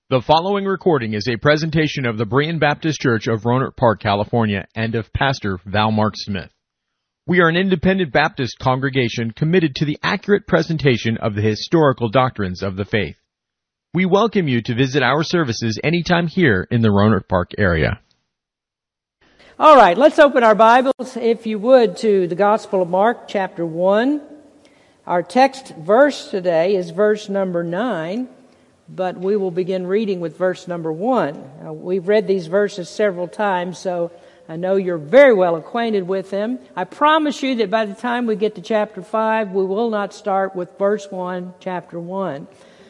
The following recording is a presentation of the Berean Baptist Church of Rohnert Park, California, and of Pastor Val Mark Smith. We are an independent Baptist congregation committed to the accurate presentation of the historical doctrines of the faith. We welcome you to visit our services anytime here in the Rohnert Park area. All right, let's open our Bibles, if you would, to the Gospel of Mark, chapter 1. Our text verse today is verse number 9, but we will begin reading with verse number 1. We've read these verses several times, so I know you're very well acquainted with them. I promise you that by the time we get to chapter 5, we will not start with verse 1, chapter 1.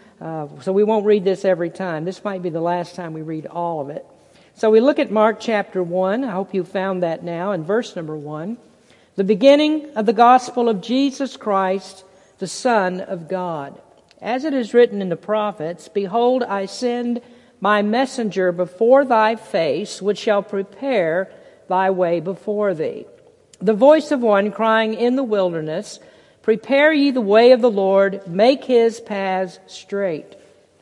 So we won't read this every time. This might be the last time we read all of it. So we look at Mark chapter 1. I hope you found that now in verse number 1. The beginning of the gospel of Jesus Christ, the Son of God. As it is written in the prophets, Behold, I send my messenger before thy face, which shall prepare thy way before thee. The voice of one crying in the wilderness, Prepare ye the way of the Lord, make his paths straight.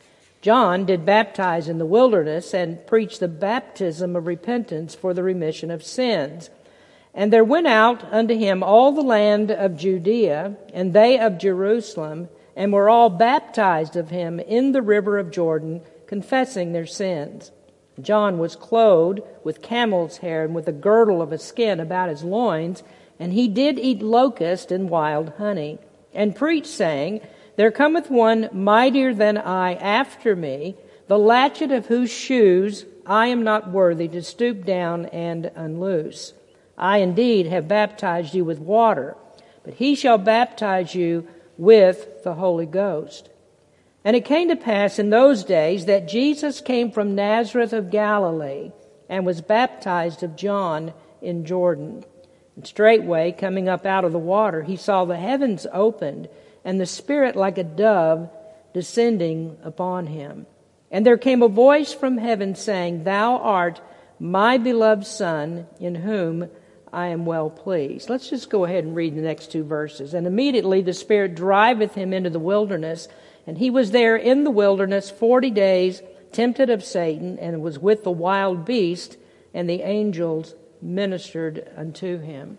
John did baptize in the wilderness and preach the baptism of repentance for the remission of sins. And there went out unto him all the land of Judea, and they of Jerusalem, and were all baptized of him in the river of Jordan, confessing their sins. John was clothed with camel's hair and with a girdle of a skin about his loins, and he did eat locust and wild honey, and preached, saying, There cometh one mightier than I after me, the latchet of whose shoes I am not worthy to stoop down and unloose. I indeed have baptized you with water, but he shall baptize you with the Holy Ghost. And it came to pass in those days that Jesus came from Nazareth of Galilee and was baptized of John in Jordan. And straightway, coming up out of the water, he saw the heavens opened, and the Spirit like a dove descending upon him. And there came a voice from heaven saying, Thou art my beloved Son, in whom I am well pleased. Let's just go ahead and read the next two verses. And immediately the Spirit driveth him into the wilderness, and he was there in the wilderness 40 days, tempted of Satan, and was with the wild beast, and the angels ministered unto him.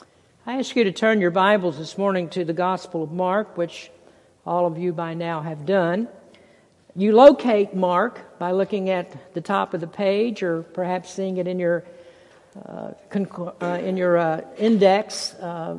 I ask you to turn your Bibles this morning to the Gospel of Mark, which all of you by now have done. You locate Mark by looking at the top of the page, or perhaps seeing it in your index.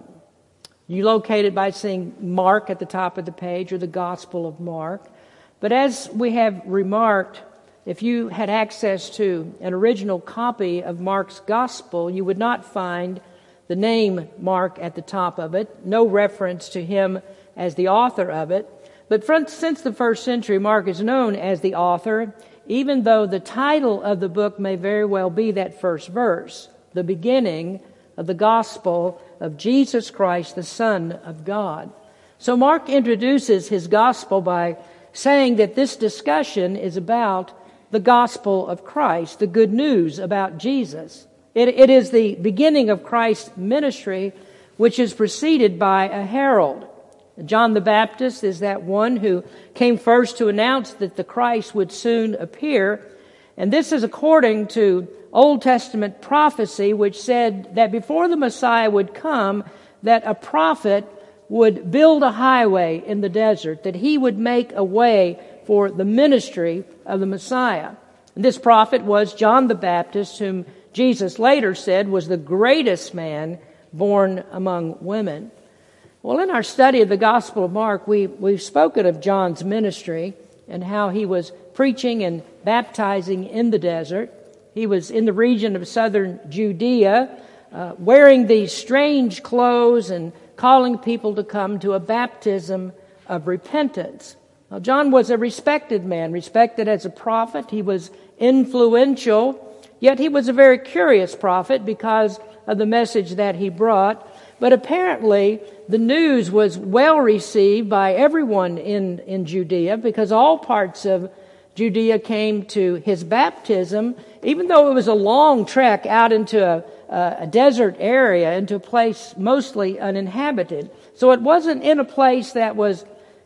You locate it by seeing Mark at the top of the page, or the Gospel of Mark. But as we have remarked, if you had access to an original copy of Mark's Gospel, you would not find the name Mark at the top of it, no reference to him as the author of it. But since the first century, Mark is known as the author, even though the title of the book may very well be that first verse, the beginning of the gospel of Jesus Christ, the Son of God. So Mark introduces his gospel by saying that this discussion is about the gospel of Christ, the good news about Jesus. It is the beginning of Christ's ministry, which is preceded by a herald. John the Baptist is that one who came first to announce that the Christ would soon appear. And this is according to Old Testament prophecy, which said that before the Messiah would come, that a prophet would build a highway in the desert, that he would make a way for the ministry of the Messiah. And this prophet was John the Baptist, whom Jesus later said was the greatest man born among women. Well, in our study of the Gospel of Mark, we've spoken of John's ministry and how he was preaching and baptizing in the desert. He was in the region of southern Judea, wearing these strange clothes and calling people to come to a baptism of repentance. Now, John was a respected man, respected as a prophet. He was influential, yet he was a very curious prophet because of the message that he brought. But apparently, the news was well received by everyone in Judea, because all parts of Judea came to his baptism, even though it was a long trek out into a desert area, into a place mostly uninhabited. So it wasn't in a place that was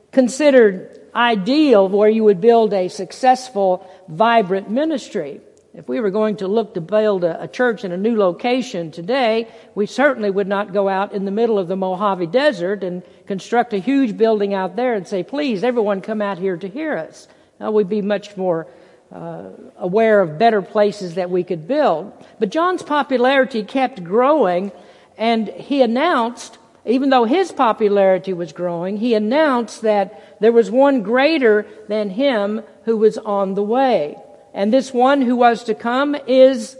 considered ideal where you would build a successful, vibrant ministry. If we were going to look to build a church in a new location today, we certainly would not go out in the middle of the Mojave Desert and construct a huge building out there and say, please, everyone come out here to hear us. We'd be much more aware of better places that we could build. But John's popularity kept growing, and he announced, even though his popularity was growing, he announced that there was one greater than him who was on the way. And this one who was to come is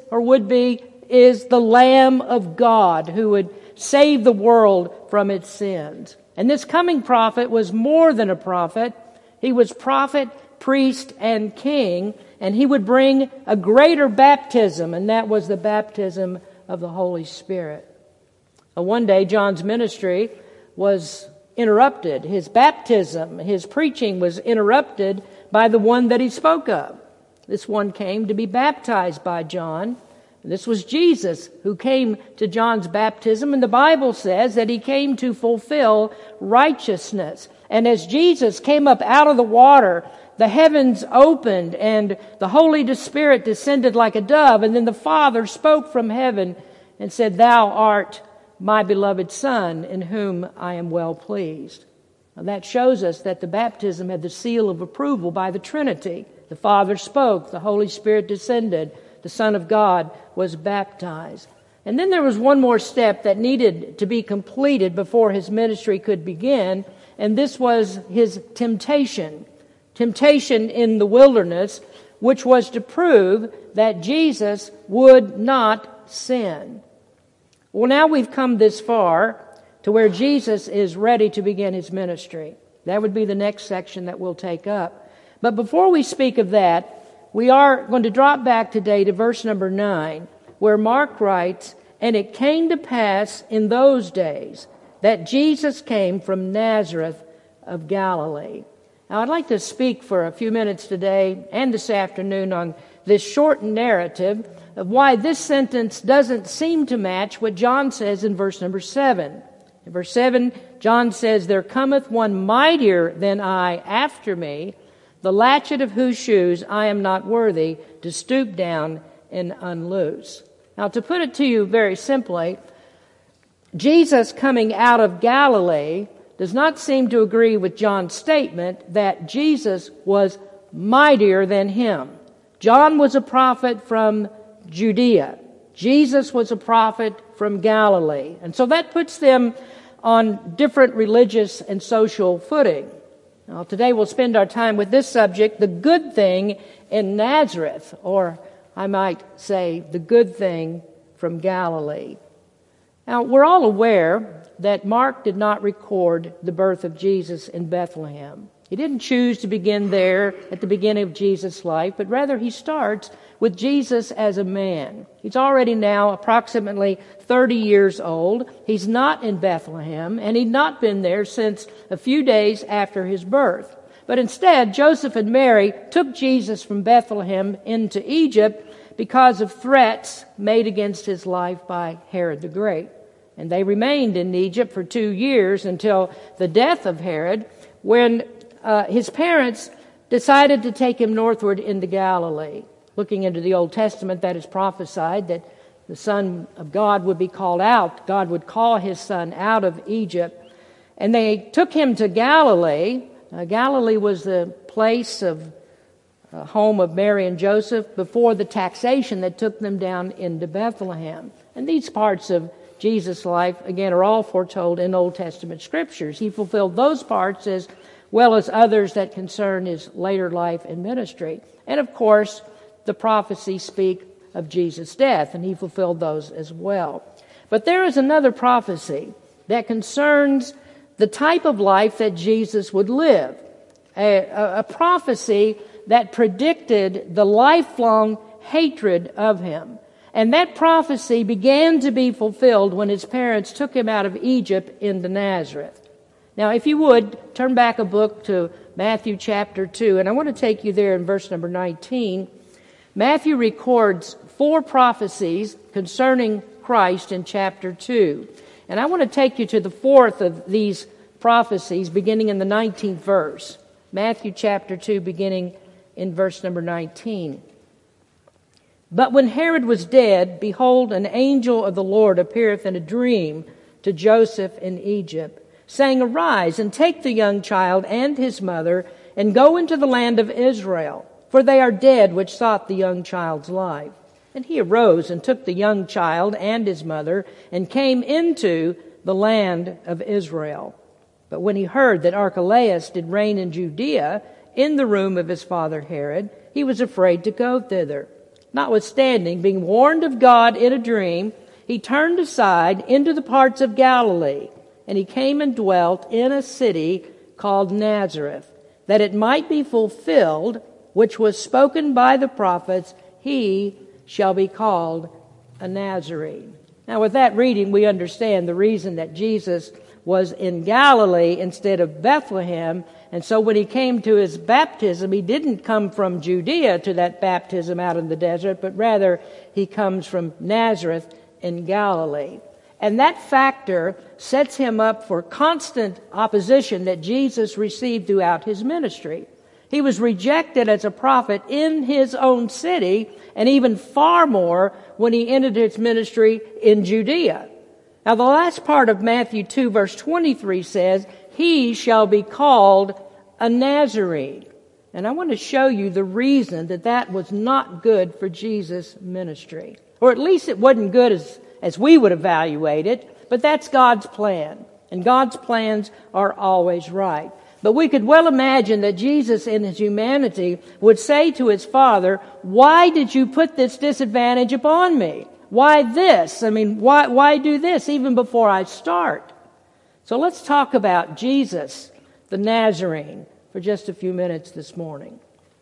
the Lamb of God who would save the world from its sins. And this coming prophet was more than a prophet. He was prophet, priest, and king, and he would bring a greater baptism, and that was the baptism of the Holy Spirit. One day, John's ministry was interrupted. His baptism, his preaching was interrupted by the one that he spoke of. This one came to be baptized by John. This was Jesus who came to John's baptism, and the Bible says that he came to fulfill righteousness. And as Jesus came up out of the water, the heavens opened and the Holy Spirit descended like a dove, and then the Father spoke from heaven and said, "Thou art my beloved Son, in whom I am well pleased." Now that shows us that the baptism had the seal of approval by the Trinity. The Father spoke, the Holy Spirit descended, the Son of God was baptized. And then there was one more step that needed to be completed before his ministry could begin, and this was his temptation. Temptation in the wilderness, which was to prove that Jesus would not sin. Well, now we've come this far to where Jesus is ready to begin his ministry. That would be the next section that we'll take up. But before we speak of that, we are going to drop back today to verse number 9, where Mark writes, "And it came to pass in those days that Jesus came from Nazareth of Galilee." Now, I'd like to speak for a few minutes today and this afternoon on this short narrative of why this sentence doesn't seem to match what John says in verse number 7. In verse 7, John says, "There cometh one mightier than I after me, the latchet of whose shoes I am not worthy to stoop down and unloose." Now, to put it to you very simply, Jesus coming out of Galilee does not seem to agree with John's statement that Jesus was mightier than him. John was a prophet from Judea. Jesus was a prophet from Galilee. And so that puts them on different religious and social footing. Now, today we'll spend our time with this subject, the good thing in Nazareth, or I might say the good thing from Galilee. Now, we're all aware that Mark did not record the birth of Jesus in Bethlehem. He didn't choose to begin there at the beginning of Jesus' life, but rather he starts with Jesus as a man. He's already now approximately 30 years old. He's not in Bethlehem, and he'd not been there since a few days after his birth. But instead, Joseph and Mary took Jesus from Bethlehem into Egypt because of threats made against his life by Herod the Great. And they remained in Egypt for 2 years until the death of Herod, when his parents decided to take him northward into Galilee. Looking into the Old Testament, that is prophesied that the Son of God would be called out. God would call his son out of Egypt. And they took him to Galilee. Galilee was the place of home of Mary and Joseph before the taxation that took them down into Bethlehem. And these parts of Jesus' life, again, are all foretold in Old Testament scriptures. He fulfilled those parts as well as others that concern his later life and ministry. And of course, the prophecies speak of Jesus' death, and he fulfilled those as well. But there is another prophecy that concerns the type of life that Jesus would live. A prophecy that predicted the lifelong hatred of him. And that prophecy began to be fulfilled when his parents took him out of Egypt into Nazareth. Now, if you would, turn back a book to Matthew chapter 2, and I want to take you there in verse number 19. Matthew records 4 prophecies concerning Christ in chapter 2. And I want to take you to the 4th of these prophecies beginning in the 19th verse. Matthew chapter 2, beginning in verse number 19. But when Herod was dead, behold, an angel of the Lord appeareth in a dream to Joseph in Egypt, saying, Arise, and take the young child and his mother, and go into the land of Israel, for they are dead which sought the young child's life. And he arose and took the young child and his mother, and came into the land of Israel. But when he heard that Archelaus did reign in Judea, in the room of his father Herod, he was afraid to go thither. Notwithstanding, being warned of God in a dream, he turned aside into the parts of Galilee, and he came and dwelt in a city called Nazareth, that it might be fulfilled, which was spoken by the prophets, he shall be called a Nazarene. Now, with that reading, we understand the reason that Jesus was in Galilee instead of Bethlehem. And so when he came to his baptism, he didn't come from Judea to that baptism out in the desert, but rather he comes from Nazareth in Galilee. And that factor sets him up for constant opposition that Jesus received throughout his ministry. He was rejected as a prophet in his own city, and even far more when he entered his ministry in Judea. Now, the last part of Matthew 2, verse 23 says, he shall be called a Nazarene. And I want to show you the reason that that was not good for Jesus' ministry. Or at least it wasn't good as we would evaluate it, but that's God's plan. And God's plans are always right. But we could well imagine that Jesus in his humanity would say to his Father, why did you put this disadvantage upon me? Why this? I mean, why do this even before I start? So let's talk about Jesus, the Nazarene, for just a few minutes this morning.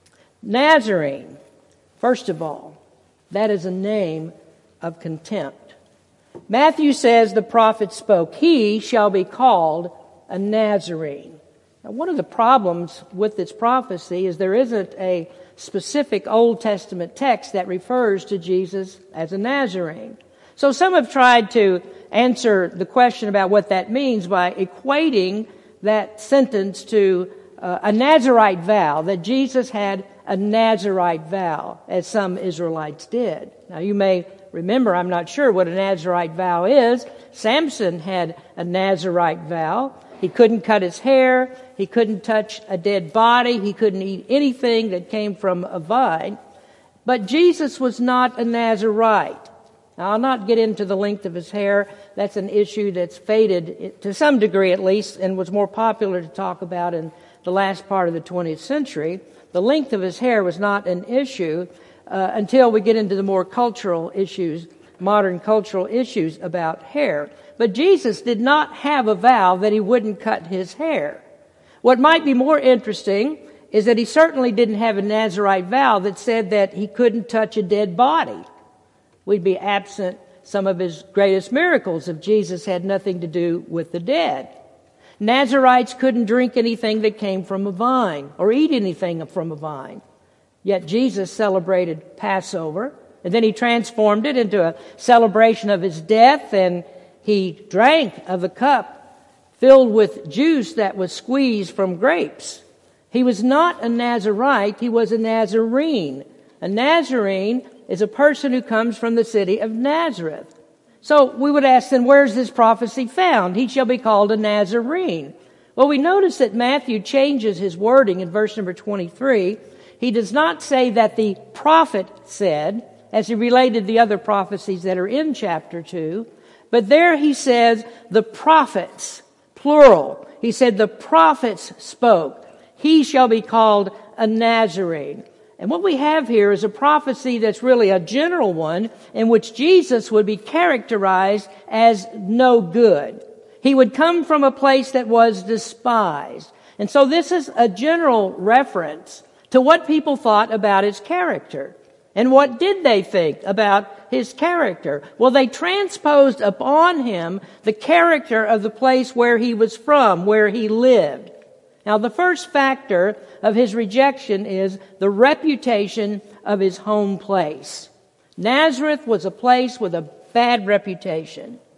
Nazarene, first of all, that is a name of contempt. Matthew says the prophet spoke, he shall be called a Nazarene. Now, one of the problems with this prophecy is there isn't a specific Old Testament text that refers to Jesus as a Nazarene. So some have tried to answer the question about what that means by equating that sentence to a Nazirite vow, that Jesus had a Nazirite vow, as some Israelites did. Now you may remember, I'm not sure what a Nazirite vow is. Samson had a Nazirite vow. He couldn't cut his hair. He couldn't touch a dead body. He couldn't eat anything that came from a vine. But Jesus was not a Nazirite. Now, I'll not get into the length of his hair. That's an issue that's faded, to some degree at least, and was more popular to talk about in the last part of the 20th century. The length of his hair was not an issue until we get into the more cultural issues, modern cultural issues about hair. But Jesus did not have a vow that he wouldn't cut his hair. What might be more interesting is that he certainly didn't have a Nazirite vow that said that he couldn't touch a dead body. We'd be absent some of his greatest miracles if Jesus had nothing to do with the dead. Nazirites couldn't drink anything that came from a vine or eat anything from a vine. Yet Jesus celebrated Passover, and then he transformed it into a celebration of his death, and he drank of the cup filled with juice that was squeezed from grapes. He was not a Nazirite, he was a Nazarene. A Nazarene is a person who comes from the city of Nazareth. So we would ask then, where's this prophecy found? He shall be called a Nazarene. Well, we notice that Matthew changes his wording in verse number 23. He does not say that the prophet said, as he related the other prophecies that are in chapter 2, but there he says the prophets, plural. He said the prophets spoke. He shall be called a Nazarene. And what we have here is a prophecy that's really a general one in which Jesus would be characterized as no good. He would come from a place that was despised. And so this is a general reference to what people thought about his character. And what did they think about his character? Well, they transposed upon him the character of the place where he was from, where he lived. Now, the first factor of his rejection is the reputation of his home place. Nazareth was a place with a bad reputation.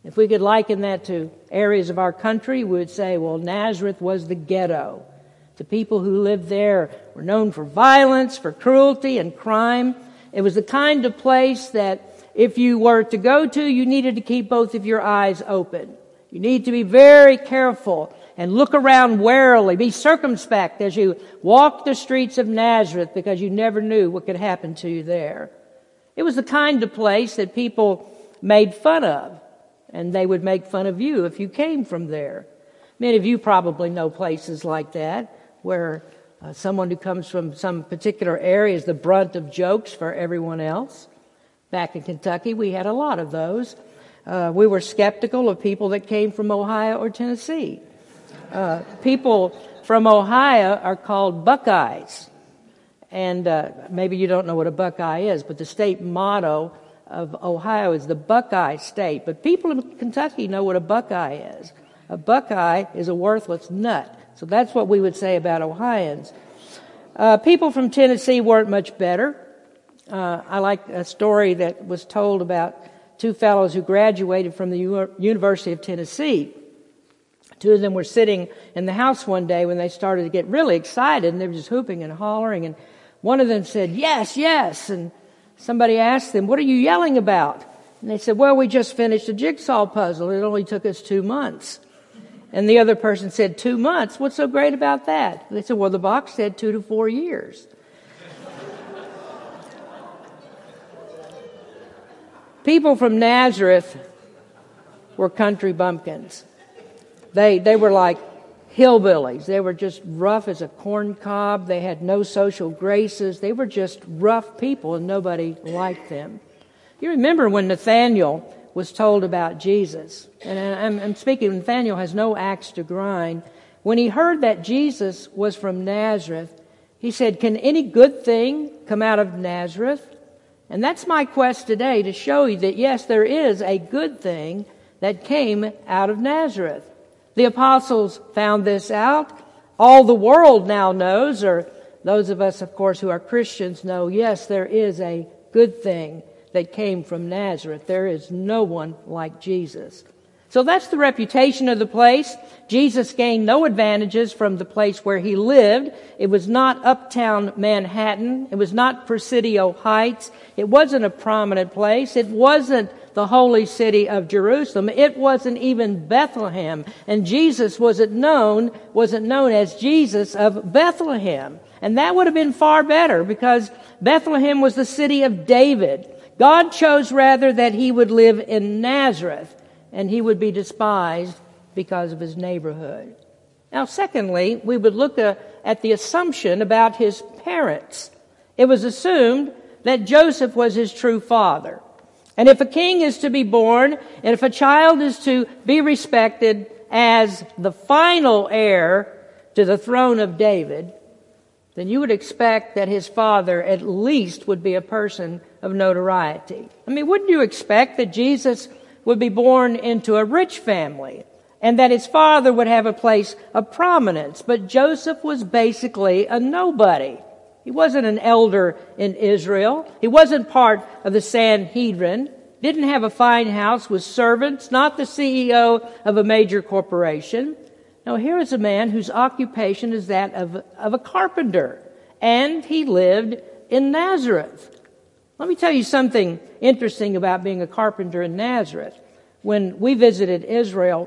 If we could liken that to areas of our country, we would say, well, Nazareth was the ghetto. The people who lived there were known for violence, for cruelty and crime. It was the kind of place that if you were to go to, you needed to keep both of your eyes open. You need to be very careful and look around warily. Be circumspect as you walk the streets of Nazareth, because you never knew what could happen to you there. It was the kind of place that people made fun of, and they would make fun of you if you came from there. Many of you probably know places like that, where someone who comes from some particular area is the brunt of jokes for everyone else. Back in Kentucky, we had a lot of those. We were skeptical of people that came from Ohio or Tennessee. People from Ohio are called Buckeyes. And maybe you don't know what a Buckeye is, but the state motto of Ohio is the Buckeye State. But people in Kentucky know what a Buckeye is. A Buckeye is a worthless nut. So that's what we would say about Ohioans. People from Tennessee weren't much better. I like a story that was told about two fellows who graduated from the University of Tennessee. Two of them were sitting in the house one day when they started to get really excited, and they were just hooping and hollering. And one of them said, "Yes, yes." And somebody asked them, "What are you yelling about?" And they said, "Well, we just finished a jigsaw puzzle. It only took us 2 months." And the other person said, 2 months? What's so great about that? They said, well, the box said 2 to 4 years. People from Nazareth were country bumpkins. They were like hillbillies. They were just rough as a corn cob. They had no social graces. They were just rough people, and nobody liked them. You remember when Nathanael was told about Jesus. And I'm speaking, Nathanael has no axe to grind. When he heard that Jesus was from Nazareth, he said, "Can any good thing come out of Nazareth?" And that's my quest today, to show you that yes, there is a good thing that came out of Nazareth. The apostles found this out. All the world now knows, or those of us, of course, who are Christians know, yes, there is a good thing that came from Nazareth. There is no one like Jesus. So that's the reputation of the place. Jesus gained no advantages from the place where he lived. It was not uptown Manhattan. It was not Presidio Heights. It wasn't a prominent place. It wasn't the holy city of Jerusalem. It wasn't even Bethlehem. And Jesus wasn't known as Jesus of Bethlehem. And that would have been far better, because Bethlehem was the city of David. God chose rather that he would live in Nazareth, and he would be despised because of his neighborhood. Now, secondly, we would look at the assumption about his parents. It was assumed that Joseph was his true father. And if a king is to be born, and if a child is to be respected as the final heir to the throne of David, then you would expect that his father at least would be a person of notoriety. I mean, wouldn't you expect that Jesus would be born into a rich family and that his father would have a place of prominence? But Joseph was basically a nobody. He wasn't an elder in Israel. He wasn't part of the Sanhedrin. Didn't have a fine house with servants. Not the CEO of a major corporation. No, here is a man whose occupation is that of a carpenter. And he lived in Nazareth. Let me tell you something interesting about being a carpenter in Nazareth. When we visited Israel,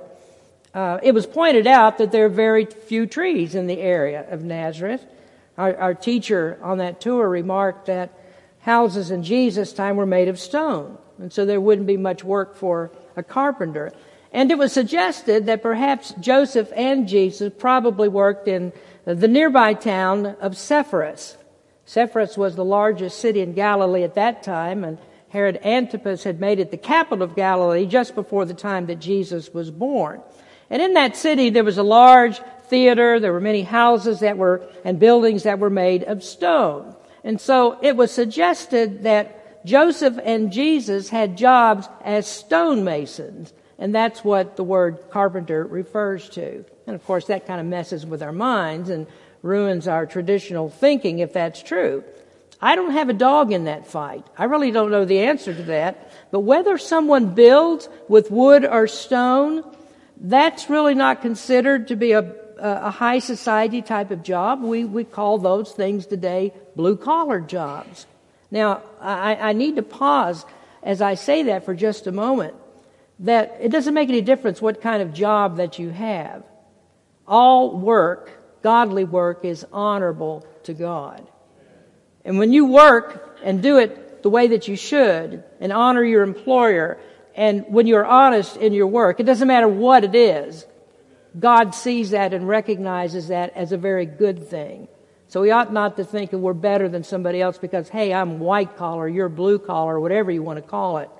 it was pointed out that there are very few trees in the area of Nazareth. Our teacher on that tour remarked that houses in Jesus' time were made of stone, and so there wouldn't be much work for a carpenter. And it was suggested that perhaps Joseph and Jesus probably worked in the nearby town of Sepphoris. Sepphoris was the largest city in Galilee at that time, and Herod Antipas had made it the capital of Galilee just before the time that Jesus was born. And in that city there was a large theater. There were many houses and buildings that were made of stone. And so it was suggested that Joseph and Jesus had jobs as stonemasons. And that's what the word carpenter refers to. And of course that kind of messes with our minds and ruins our traditional thinking if that's true. I don't have a dog in that fight. I really don't know the answer to that. But whether someone builds with wood or stone, that's really not considered to be a high society type of job. We call those things today blue-collar jobs. Now, I need to pause as I say that for just a moment, that it doesn't make any difference what kind of job that you have. All work, godly work, is honorable to God. And when you work and do it the way that you should and honor your employer, and when you're honest in your work, it doesn't matter what it is, God sees that and recognizes that as a very good thing. So we ought not to think that we're better than somebody else because, hey, I'm white collar, you're blue collar, whatever you want to call it.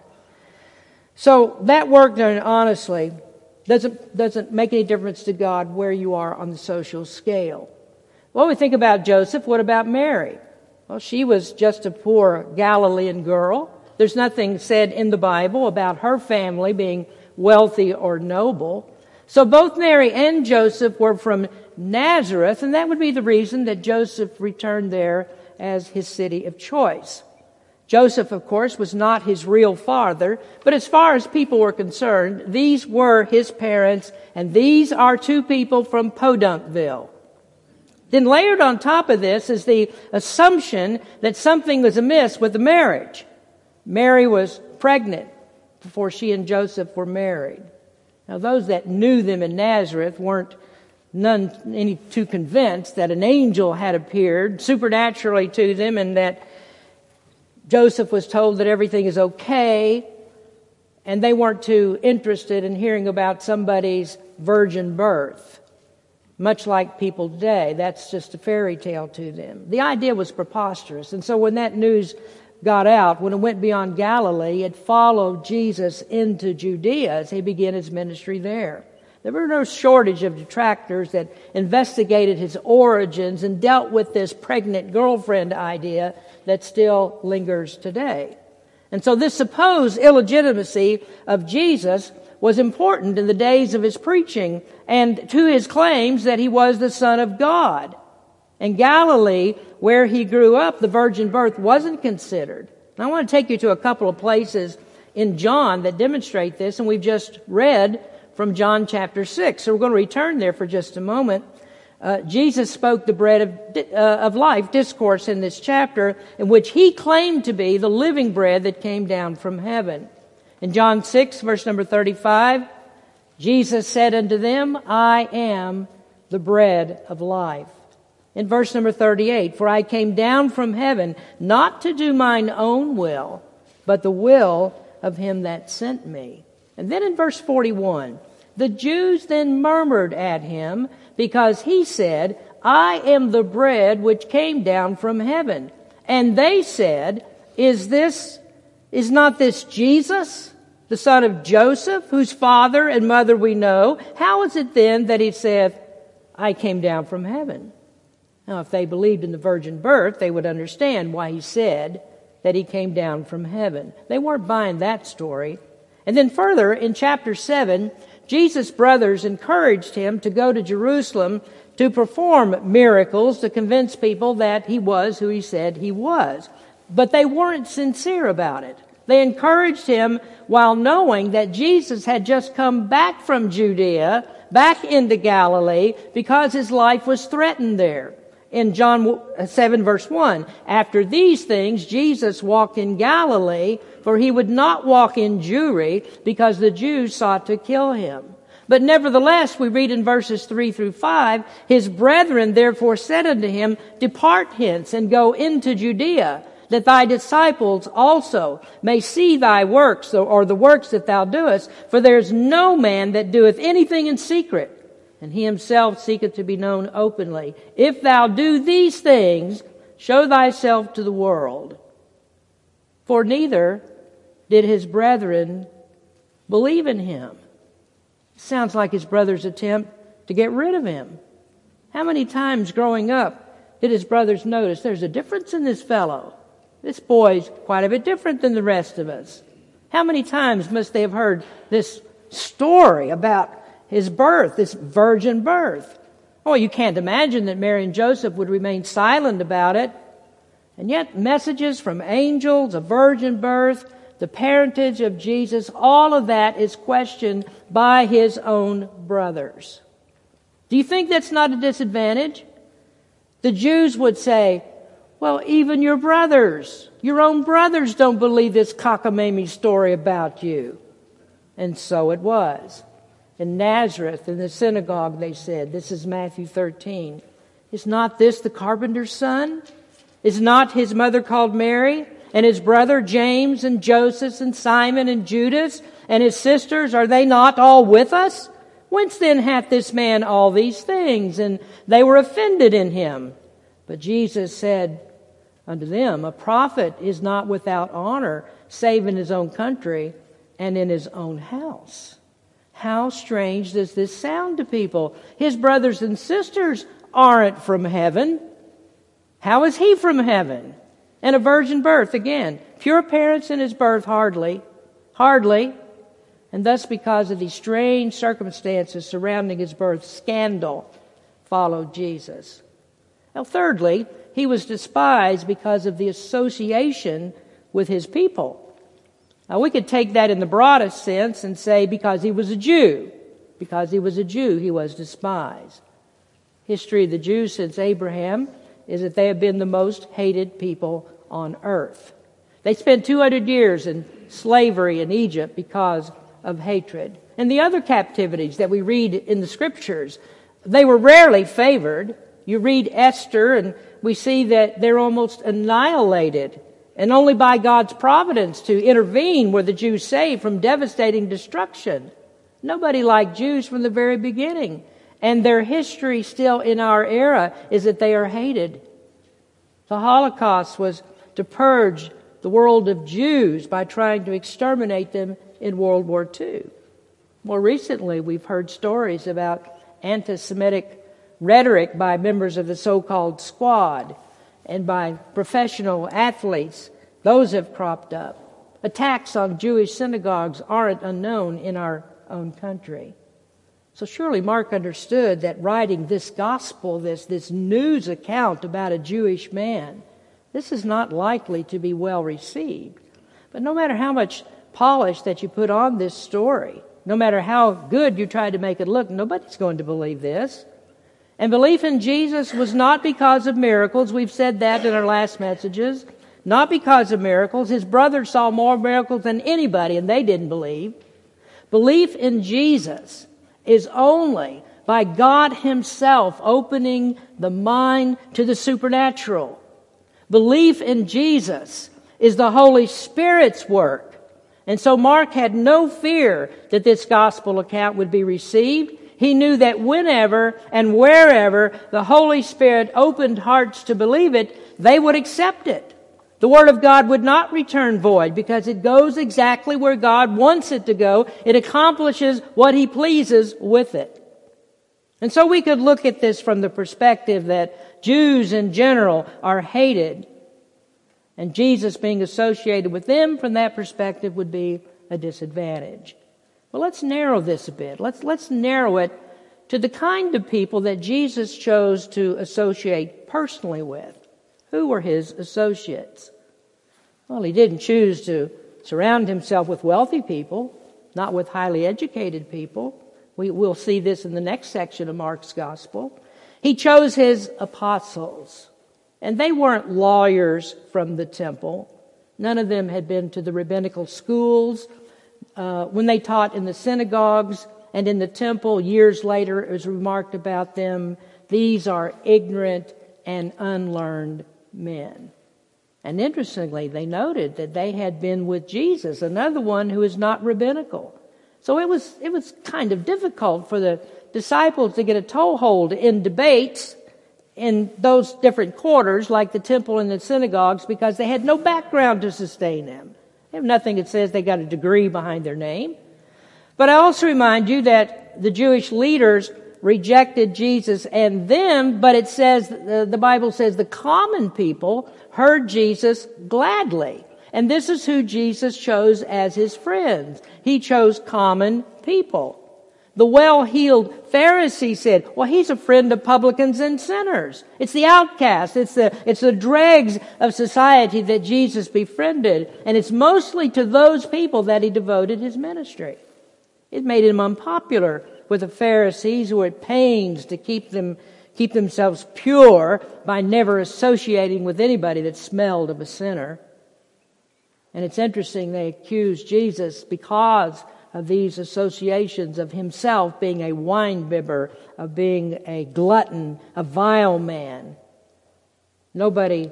So that work done honestly doesn't make any difference to God where you are on the social scale. Well, we think about Joseph. What about Mary? Well, she was just a poor Galilean girl. There's nothing said in the Bible about her family being wealthy or noble. So both Mary and Joseph were from Nazareth, and that would be the reason that Joseph returned there as his city of choice. Joseph, of course, was not his real father, but as far as people were concerned, these were his parents, and these are two people from Podunkville. Then layered on top of this is the assumption that something was amiss with the marriage. Mary was pregnant before she and Joseph were married. Now, those that knew them in Nazareth weren't any too convinced that an angel had appeared supernaturally to them and that Joseph was told that everything is okay, and they weren't too interested in hearing about somebody's virgin birth. Much like people today, that's just a fairy tale to them. The idea was preposterous, and so when that news got out, when it went beyond Galilee, it followed Jesus into Judea as he began his ministry there. There were no shortage of detractors that investigated his origins and dealt with this pregnant girlfriend idea that still lingers today. And so this supposed illegitimacy of Jesus was important in the days of his preaching and to his claims that he was the Son of God. In Galilee, where he grew up, the virgin birth wasn't considered. And I want to take you to a couple of places in John that demonstrate this, and we've just read from John chapter 6. So we're going to return there for just a moment. Jesus spoke the bread of life discourse in this chapter, in which he claimed to be the living bread that came down from heaven. In John 6, verse number 35, Jesus said unto them, I am the bread of life. In verse number 38, for I came down from heaven not to do mine own will, but the will of him that sent me. And then in verse 41, the Jews then murmured at him because he said, I am the bread which came down from heaven. And they said, Is not this Jesus, the son of Joseph, whose father and mother we know? How is it then that he saith, I came down from heaven? Now, if they believed in the virgin birth, they would understand why he said that he came down from heaven. They weren't buying that story. And then further, in chapter 7, Jesus' brothers encouraged him to go to Jerusalem to perform miracles to convince people that he was who he said he was. But they weren't sincere about it. They encouraged him while knowing that Jesus had just come back from Judea, back into Galilee, because his life was threatened there. In John 7 verse 1, after these things, Jesus walked in Galilee, for he would not walk in Jewry, because the Jews sought to kill him. But nevertheless, we read in verses 3 through 5, his brethren therefore said unto him, Depart hence and go into Judea, that thy disciples also may see thy works, or the works that thou doest. For there is no man that doeth anything in secret, and he himself seeketh to be known openly. If thou do these things, show thyself to the world. For neither did his brethren believe in him. Sounds like his brother's attempt to get rid of him. How many times growing up did his brothers notice there's a difference in this fellow? This boy's quite a bit different than the rest of us. How many times must they have heard this story about his birth, this virgin birth? Oh, you can't imagine that Mary and Joseph would remain silent about it. And yet messages from angels, a virgin birth, the parentage of Jesus, all of that is questioned by his own brothers. Do you think that's not a disadvantage? The Jews would say, well, even your brothers, your own brothers don't believe this cockamamie story about you. And so it was. In Nazareth, in the synagogue, they said, this is Matthew 13, is not this the carpenter's son? Is not his mother called Mary? And his brother James and Joseph and Simon and Judas and his sisters, are they not all with us? Whence then hath this man all these things? And they were offended in him. But Jesus said unto them, a prophet is not without honor, save in his own country and in his own house. How strange does this sound to people? His brothers and sisters aren't from heaven. How is he from heaven? And a virgin birth, again. Pure parents in his birth, hardly. And thus, because of these strange circumstances surrounding his birth, scandal followed Jesus. Now, thirdly, he was despised because of the association with his people. Now, we could take that in the broadest sense and say because he was a Jew. Because he was a Jew, he was despised. History of the Jews since Abraham is that they have been the most hated people on earth. They spent 200 years in slavery in Egypt because of hatred. And the other captivities that we read in the Scriptures, they were rarely favored. You read Esther and we see that they're almost annihilated. And only by God's providence to intervene were the Jews saved from devastating destruction. Nobody liked Jews from the very beginning. And their history still in our era is that they are hated. The Holocaust was to purge the world of Jews by trying to exterminate them in World War II. More recently, we've heard stories about anti-Semitic rhetoric by members of the so-called Squad and by professional athletes. Those have cropped up. Attacks on Jewish synagogues aren't unknown in our own country. So surely Mark understood that writing this gospel, this news account about a Jewish man, this is not likely to be well received. But no matter how much polish that you put on this story, no matter how good you try to make it look, nobody's going to believe this. And belief in Jesus was not because of miracles. We've said that in our last messages. Not because of miracles. His brothers saw more miracles than anybody, and they didn't believe. Belief in Jesus is only by God himself opening the mind to the supernatural. Belief in Jesus is the Holy Spirit's work. And so Mark had no fear that this gospel account would be received. He knew that whenever and wherever the Holy Spirit opened hearts to believe it, they would accept it. The Word of God would not return void because it goes exactly where God wants it to go. It accomplishes what He pleases with it. And so we could look at this from the perspective that Jews in general are hated, and Jesus being associated with them from that perspective would be a disadvantage. Well, let's narrow this a bit. Let's narrow it to the kind of people that Jesus chose to associate personally with. Who were his associates? Well, he didn't choose to surround himself with wealthy people, not with highly educated people. We'll see this in the next section of Mark's gospel. He chose his apostles, and they weren't lawyers from the temple. None of them had been to the rabbinical schools. When they taught in the synagogues and in the temple, years later it was remarked about them, these are ignorant and unlearned men. And interestingly, they noted that they had been with Jesus, another one who is not rabbinical. So it was kind of difficult for the disciples to get a toehold in debates in those different quarters, like the temple and the synagogues, because they had no background to sustain them. They have nothing that says they got a degree behind their name. But I also remind you that the Jewish leaders rejected Jesus and them, but it says, the Bible says the common people heard Jesus gladly. And this is who Jesus chose as his friends. He chose common people. The well-heeled Pharisee said, well, he's a friend of publicans and sinners. It's the outcast. It's the dregs of society that Jesus befriended. And it's mostly to those people that he devoted his ministry. It made him unpopular with the Pharisees, who were at pains to keep themselves pure by never associating with anybody that smelled of a sinner. And it's interesting, they accused Jesus because of these associations of himself being a wine-bibber, of being a glutton, a vile man. Nobody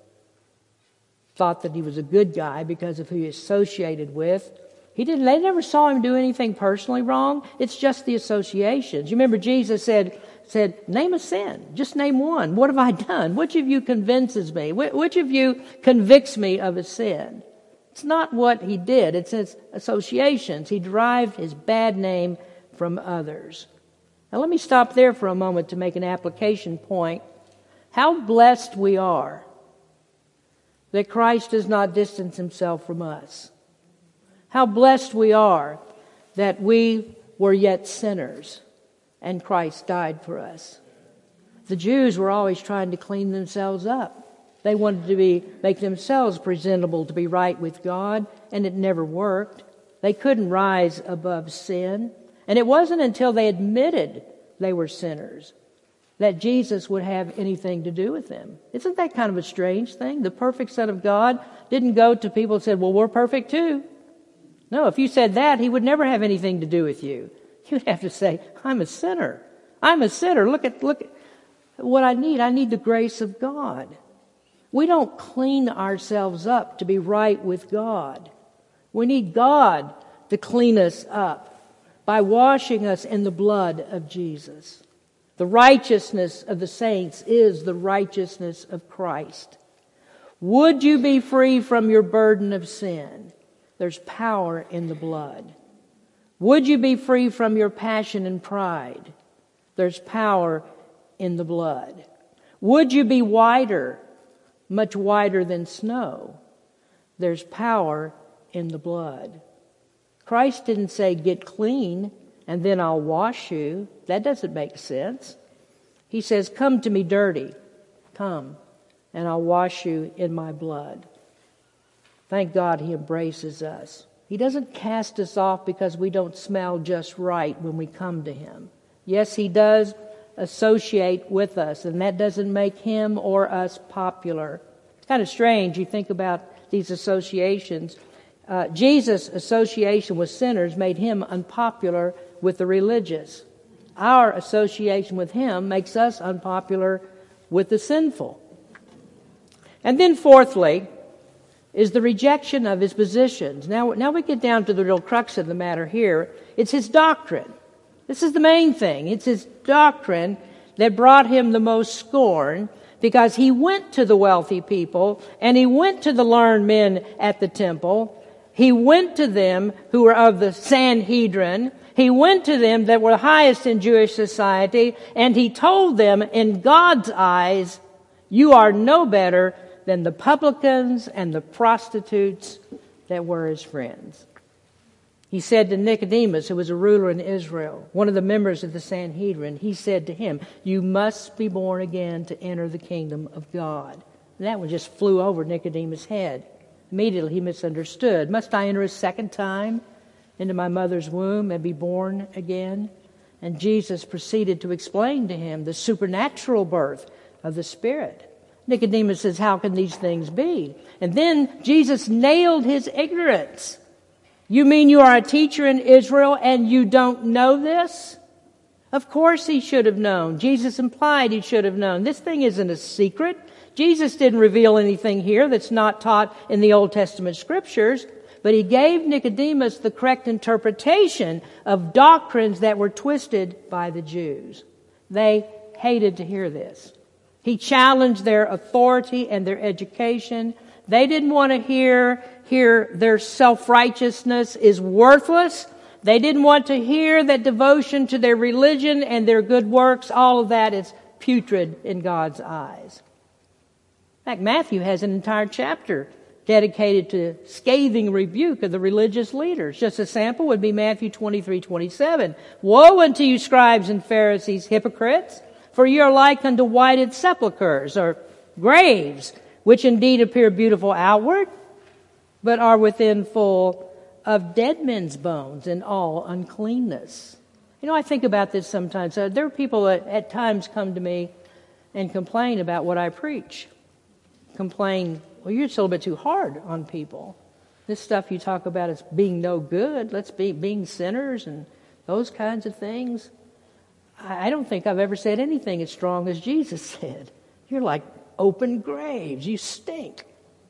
thought that he was a good guy because of who he associated with. They never saw him do anything personally wrong. It's just the associations. You remember Jesus said, name a sin. Just name one. What have I done? Which of you convinces me? Which of you convicts me of a sin? It's not what he did. It's his associations. He derived his bad name from others. Now let me stop there for a moment to make an application point. How blessed we are that Christ does not distance himself from us. How blessed we are that we were yet sinners and Christ died for us. The Jews were always trying to clean themselves up. They wanted to make themselves presentable to be right with God, and it never worked. They couldn't rise above sin. And it wasn't until they admitted they were sinners that Jesus would have anything to do with them. Isn't that kind of a strange thing? The perfect Son of God didn't go to people and said, well, we're perfect too. No, if you said that, he would never have anything to do with you. You'd have to say, I'm a sinner. I'm a sinner. Look at what I need. I need the grace of God. We don't clean ourselves up to be right with God. We need God to clean us up by washing us in the blood of Jesus. The righteousness of the saints is the righteousness of Christ. Would you be free from your burden of sin? There's power in the blood. Would you be free from your passion and pride? There's power in the blood. Would you be whiter, much whiter than snow? There's power in the blood. Christ didn't say, get clean and then I'll wash you. That doesn't make sense. He says, come to me dirty. Come and I'll wash you in my blood. Thank God he embraces us. He doesn't cast us off because we don't smell just right when we come to him. Yes, he does associate with us, and that doesn't make him or us popular. It's kind of strange. You think about these associations. Jesus' association with sinners made him unpopular with the religious. Our association with him makes us unpopular with the sinful. And then fourthly, is the rejection of his positions. Now we get down to the real crux of the matter here. It's his doctrine. This is the main thing. It's his doctrine that brought him the most scorn, because he went to the wealthy people and he went to the learned men at the temple. He went to them who were of the Sanhedrin. He went to them that were highest in Jewish society, and he told them, in God's eyes, you are no better than the publicans and the prostitutes that were his friends. He said to Nicodemus, who was a ruler in Israel, one of the members of the Sanhedrin, he said to him, you must be born again to enter the kingdom of God. And that one just flew over Nicodemus' head. Immediately he misunderstood. Must I enter a second time into my mother's womb and be born again? And Jesus proceeded to explain to him the supernatural birth of the Spirit. Nicodemus says, how can these things be? And then Jesus nailed his ignorance. You mean you are a teacher in Israel and you don't know this? Of course he should have known. Jesus implied he should have known. This thing isn't a secret. Jesus didn't reveal anything here that's not taught in the Old Testament scriptures, but he gave Nicodemus the correct interpretation of doctrines that were twisted by the Jews. They hated to hear this. He challenged their authority and their education. They didn't want to hear their self-righteousness is worthless. They didn't want to hear that devotion to their religion and their good works, all of that is putrid in God's eyes. In fact, Matthew has an entire chapter dedicated to scathing rebuke of the religious leaders. Just a sample would be Matthew 23:27. Woe unto you, scribes and Pharisees, hypocrites! For you are like unto whited sepulchres, or graves, which indeed appear beautiful outward, but are within full of dead men's bones and all uncleanness. You know, I think about this sometimes. There are people that at times come to me and complain about what I preach. Complain, well, you're just a little bit too hard on people. This stuff you talk about is being no good. Let's be being sinners and those kinds of things. I don't think I've ever said anything as strong as Jesus said. You're like open graves. You stink.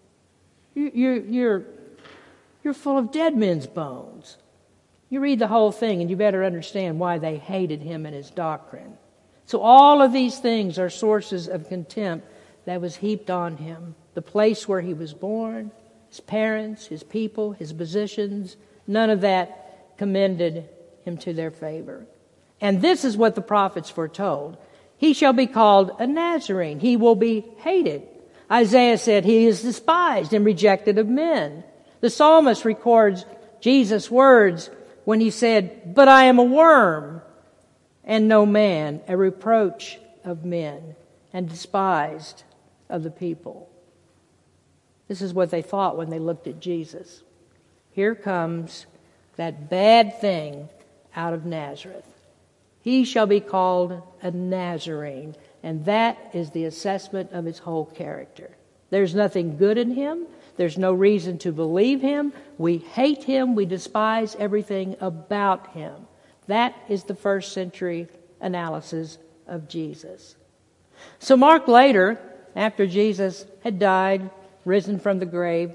You're full of dead men's bones. You read the whole thing and you better understand why they hated him and his doctrine. So all of these things are sources of contempt that was heaped on him. The place where he was born, his parents, his people, his positions, none of that commended him to their favor. And this is what the prophets foretold. He shall be called a Nazarene. He will be hated. Isaiah said he is despised and rejected of men. The psalmist records Jesus' words when he said, but I am a worm and no man, a reproach of men and despised of the people. This is what they thought when they looked at Jesus. Here comes that bad thing out of Nazareth. He shall be called a Nazarene, and that is the assessment of his whole character. There's nothing good in him. There's no reason to believe him. We hate him. We despise everything about him. That is the first century analysis of Jesus. So Mark later, after Jesus had died, risen from the grave,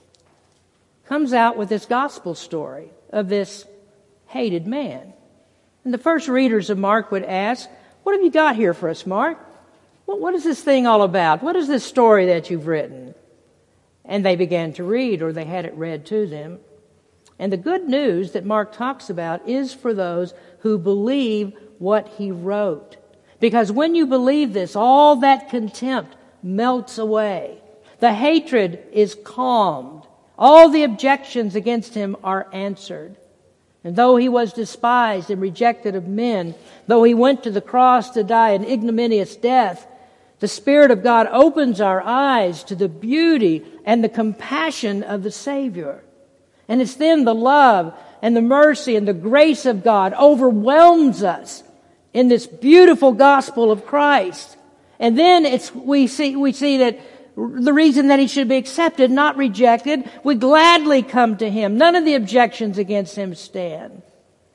comes out with this gospel story of this hated man. And the first readers of Mark would ask, what have you got here for us, Mark? What is this thing all about? What is this story that you've written? And they began to read, or they had it read to them. And the good news that Mark talks about is for those who believe what he wrote. Because when you believe this, all that contempt melts away. The hatred is calmed. All the objections against him are answered. And though he was despised and rejected of men, though he went to the cross to die an ignominious death, the Spirit of God opens our eyes to the beauty and the compassion of the Savior. And it's then the love and the mercy and the grace of God overwhelms us in this beautiful gospel of Christ. And then we see that the reason that he should be accepted, not rejected, we gladly come to him. None of the objections against him stand.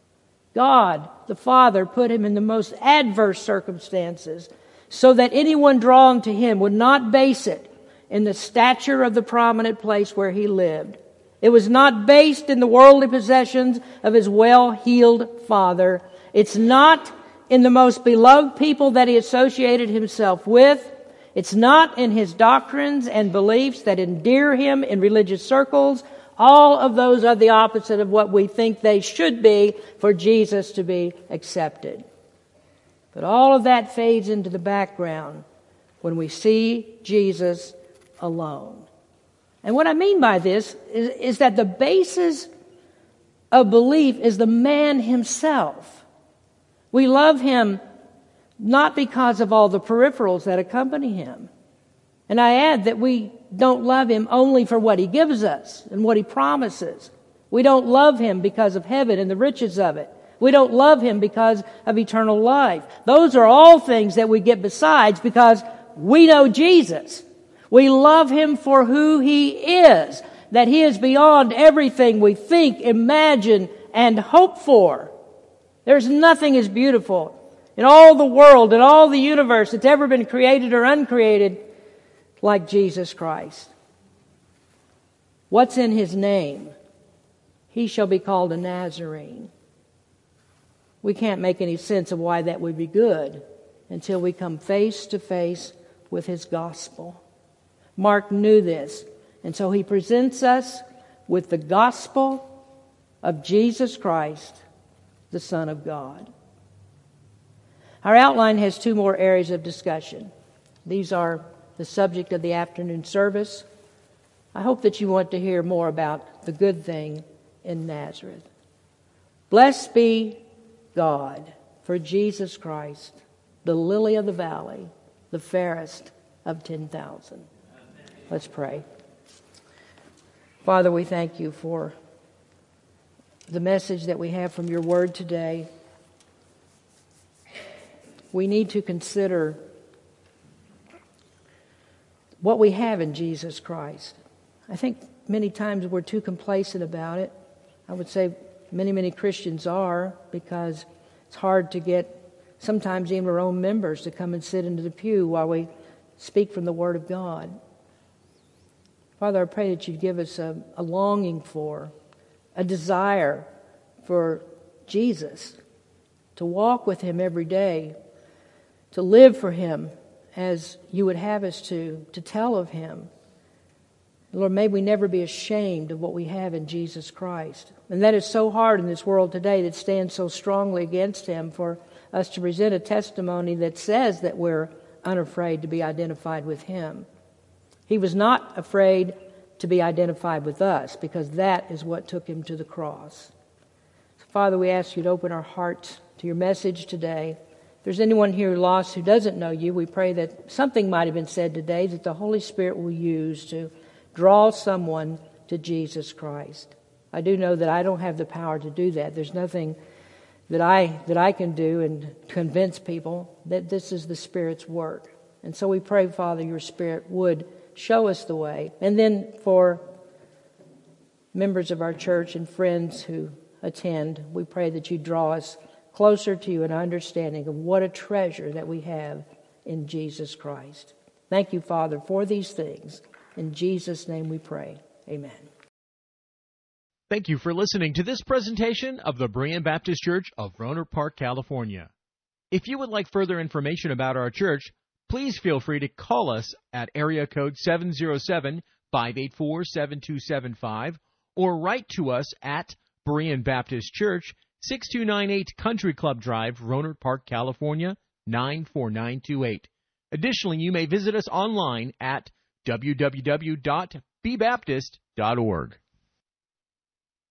God, the Father, put him in the most adverse circumstances so that anyone drawn to him would not base it in the stature of the prominent place where he lived. It was not based in the worldly possessions of his well-heeled father. It's not in the most beloved people that he associated himself with. It's not in his doctrines and beliefs that endear him in religious circles. All of those are the opposite of what we think they should be for Jesus to be accepted. But all of that fades into the background when we see Jesus alone. And what I mean by this is that the basis of belief is the man himself. We love him not because of all the peripherals that accompany him. And I add that we don't love him only for what he gives us and what he promises. We don't love him because of heaven and the riches of it. We don't love him because of eternal life. Those are all things that we get besides because we know Jesus. We love him for who he is, that he is beyond everything we think, imagine, and hope for. There's nothing as beautiful in all the world, in all the universe that's ever been created or uncreated like Jesus Christ. What's in his name? He shall be called a Nazarene. We can't make any sense of why that would be good until we come face to face with his gospel. Mark knew this, and so he presents us with the gospel of Jesus Christ, the Son of God. Our outline has two more areas of discussion. These are the subject of the afternoon service. I hope that you want to hear more about the good thing in Nazareth. Blessed be God for Jesus Christ, the lily of the valley, the fairest of 10,000. Let's pray. Father, we thank you for the message that we have from your word today. We need to consider what we have in Jesus Christ. I think many times we're too complacent about it. I would say many Christians are, because it's hard to get sometimes even our own members to come and sit into the pew while we speak from the Word of God. Father, I pray that you'd give us a longing for, a desire for Jesus, to walk with him every day, to live for him as you would have us to tell of him. Lord, may we never be ashamed of what we have in Jesus Christ. And that is so hard in this world today that stands so strongly against him, for us to present a testimony that says that we're unafraid to be identified with him. He was not afraid to be identified with us, because that is what took him to the cross. So, Father, we ask you to open our hearts to your message today. If there's anyone here lost who doesn't know you, we pray that something might have been said today that the Holy Spirit will use to draw someone to Jesus Christ. I do know that I don't have the power to do that. There's nothing that I can do and convince people that this is the Spirit's work. And so we pray, Father, your Spirit would show us the way. And then for members of our church and friends who attend, we pray that you draw us closer to you, an understanding of what a treasure that we have in Jesus Christ. Thank you, Father, for these things. In Jesus' name we pray. Amen. Thank you for listening to this presentation of the Berean Baptist Church of Rohnert Park, California. If you would like further information about our church, please feel free to call us at area code 707-584-7275 or write to us at Berean Baptist Church, 6298 Country Club Drive, Rohnert Park, California, 94928. Additionally, you may visit us online at www.bbaptist.org.